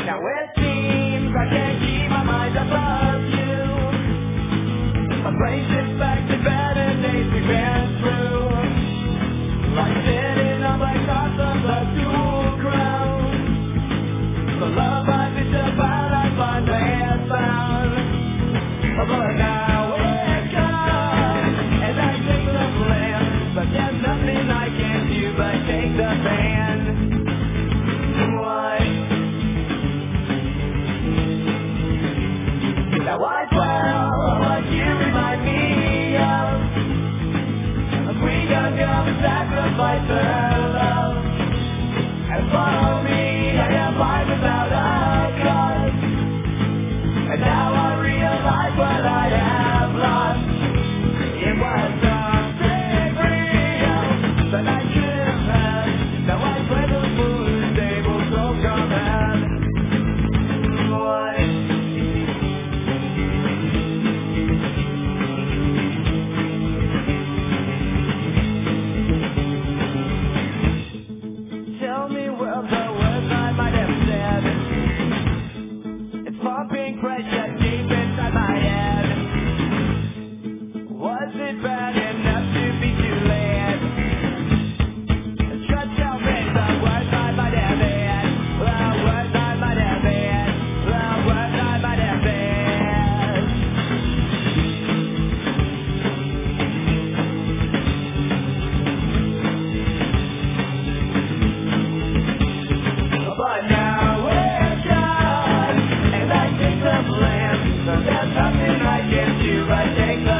Now it seems I can't keep my mind above you. My brain shifts back to better days we've been through. Like sitting on my coffin, the dual crown. The love I bitch about, I finally have found. But now it's gone, and I take the blame. But there's nothing I can do but take the ban. Why? Now I dwell on what you remind me of. We got to sacrifice for love. And follow me, I am blind without a cause. And now I realize what I have lost. It was something real that I could have had. Now I play the foolish table so come at. Why? Tell me well the words I might have said. It's pumping pressure deep inside my head. Was it bad enough to be too late? Just tell me the words I might have said. The words I might have said. The words I might have said. But now it's gone, and I take the blame. So there's nothing I can do but take the